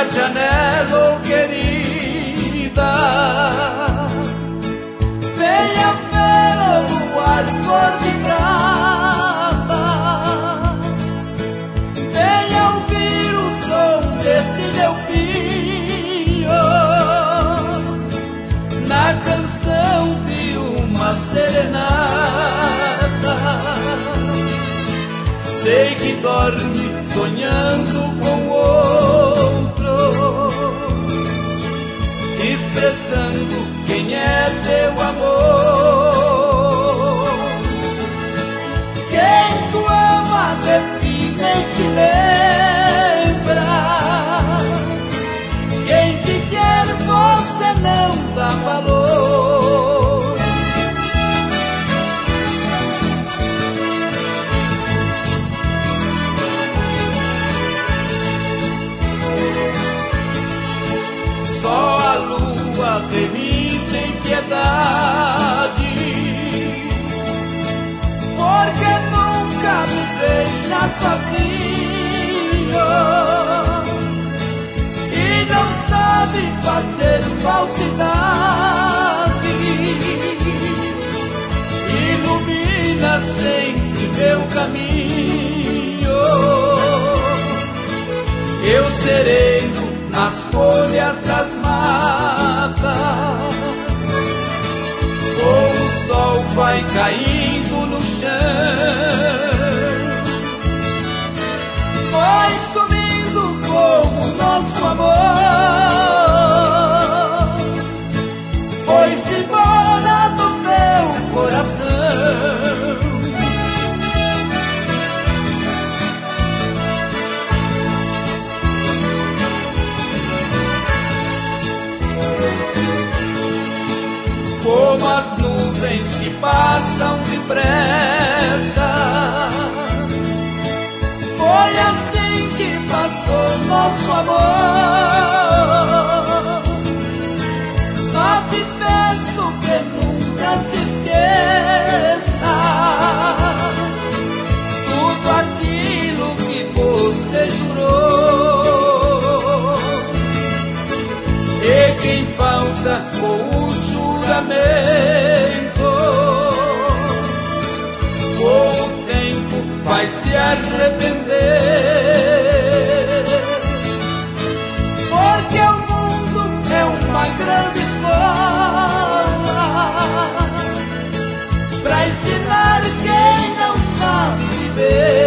na janela, oh querida, venha ver o luar cor de prata, venha ouvir o som deste meu filho, na canção de uma serenata. Sei que dorme sonhando com outro, expressando quem é teu amor. Quem tu ama de ti nem se lembra, quem te quer você não dá valor. Só a lua de mim tem piedade, porque nunca me deixa sozinho e não sabe fazer falsidade. Ilumina sempre meu caminho, eu sereno nas folhas das matas, com o sol vai caindo no chão, vai sumindo como nosso amor, foi-se embora do teu coração. Como as nuvens que passam depressa, foi assim que passou nosso amor. Só te peço que nunca se esqueça tudo aquilo que você jurou. E quem falta com o com o tempo vai se arrepender, porque o mundo é uma grande escola pra ensinar quem não sabe viver.